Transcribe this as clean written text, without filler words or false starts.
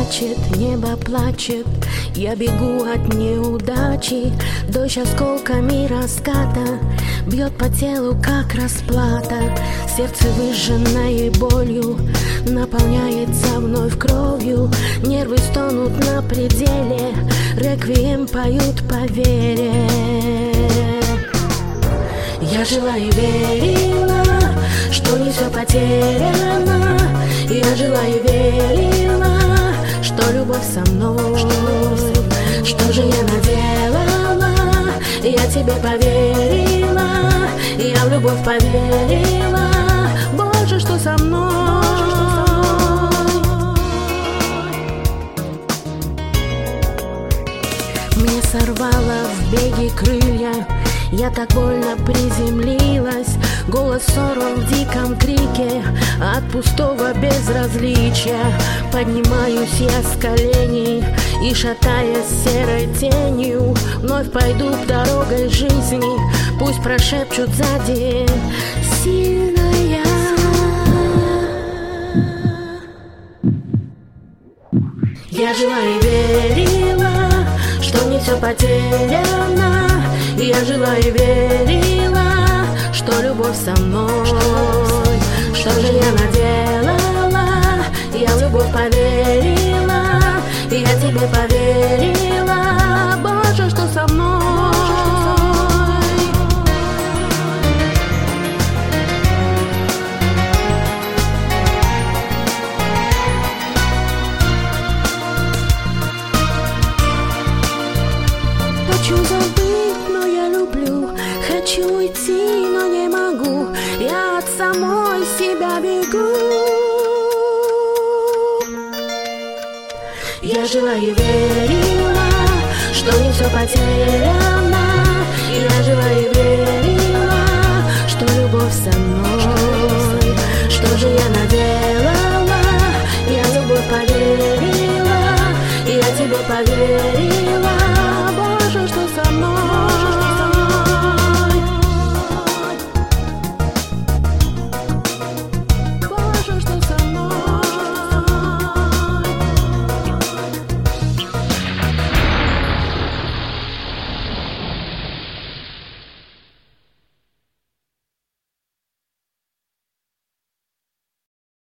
плачет, небо плачет, я бегу от неудачи. Дождь осколками раската бьет по телу, как расплата. Сердце, выжженное болью, наполняется вновь кровью. Нервы стонут на пределе, реквием поют по вере. Я жила и верила, что не все потеряно. Я жила и верила, что любовь со мной. Что же я наделала? Я тебе поверила, я в любовь поверила. Боже, что со мной? Мне сорвало в беге крылья, я так больно приземлилась. Голос сорван в диком крике от пустого безразличия. Поднимаюсь я с коленей и, шатаясь серой тенью, вновь пойду дорогой жизни. Пусть прошепчут сзади: сильная. Я жила и верила, что не все потеряно. Я жила и верила, что любовь со мной. Что же я наделала? Я в любовь поверила, я тебе поверила. Боже, что со мной? Хочу забыть, но я люблю. Хочу уйти, но не могу. Я от самой себя бегу. Я жила и верила, что не все потеряно. Я жила и верила, что любовь со мной. Что же я надеялась?